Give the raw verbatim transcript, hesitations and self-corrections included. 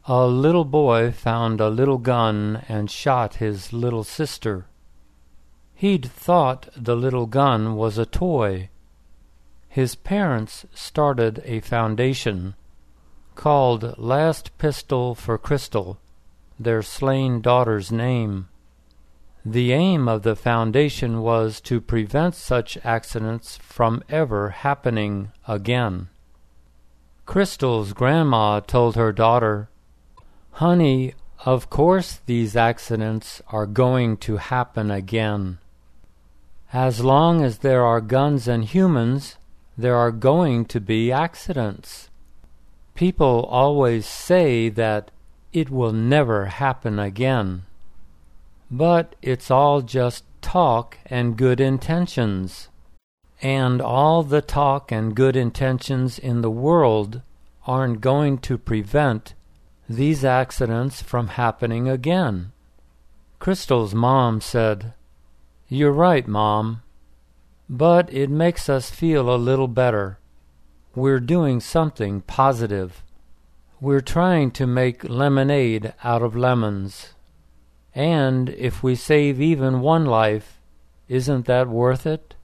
A little boy found a little gun and shot his little sister. He'd thought the little gun was a toy. His parents started a foundation called Last Pistol for Crystal, their slain daughter's name. The aim of the foundation was to prevent such accidents from ever happening again. Crystal's grandma told her daughter, "Honey, of course these accidents are going to happen again. As long as there are guns and humans, there are going to be accidents. People always say that it will never happen again. But it's all just talk and good intentions. And all the talk and good intentions in the world aren't going to prevent these accidents from happening again." Crystal's mom said, "You're right, Mom. But it makes us feel a little better. We're doing something positive. We're trying to make lemonade out of lemons. And if we save even one life, isn't that worth it?"